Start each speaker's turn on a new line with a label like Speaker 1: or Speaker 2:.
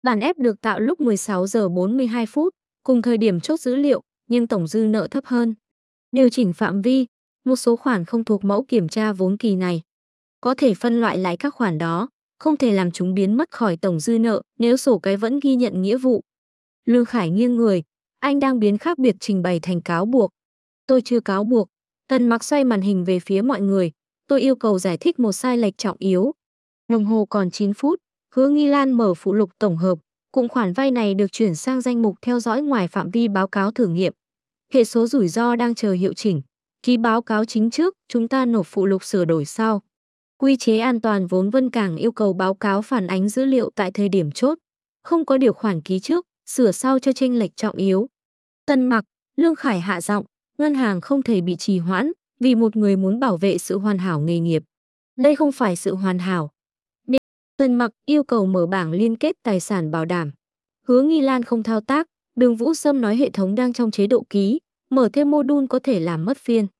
Speaker 1: Bản ép được tạo lúc 16 giờ 42 phút, cùng thời điểm chốt dữ liệu, nhưng tổng dư nợ thấp hơn. Điều chỉnh phạm vi, một số khoản không thuộc mẫu kiểm tra vốn kỳ này. Có thể phân loại lại các khoản đó, không thể làm chúng biến mất khỏi tổng dư nợ nếu sổ cái vẫn ghi nhận nghĩa vụ. Lương Khải nghiêng người, anh đang biến khác biệt trình bày thành cáo buộc. Tôi chưa cáo buộc. Tần Mặc xoay màn hình về phía mọi người. Tôi yêu cầu giải thích một sai lệch trọng yếu. Đồng hồ còn 9 phút, Hứa Nghi Lan mở phụ lục tổng hợp. Cụm khoản vay này được chuyển sang danh mục theo dõi ngoài phạm vi báo cáo thử nghiệm. Hệ số rủi ro đang chờ hiệu chỉnh. Ký báo cáo chính trước, chúng ta nộp phụ lục sửa đổi sau. Quy chế an toàn vốn Vân Cảng yêu cầu báo cáo phản ánh dữ liệu tại thời điểm chốt. Không có điều khoản ký trước, sửa sau cho chênh lệch trọng yếu. Tần Mặc, Lương Khải hạ giọng, ngân hàng không thể bị trì hoãn vì một người muốn bảo vệ sự hoàn hảo nghề nghiệp. Đây không phải sự hoàn hảo. Nên Tần Mặc yêu cầu mở bảng liên kết tài sản bảo đảm. Hứa Nghi Lan không thao tác, Đường Vũ Sâm nói hệ thống đang trong chế độ ký, mở thêm module có thể làm mất phiên.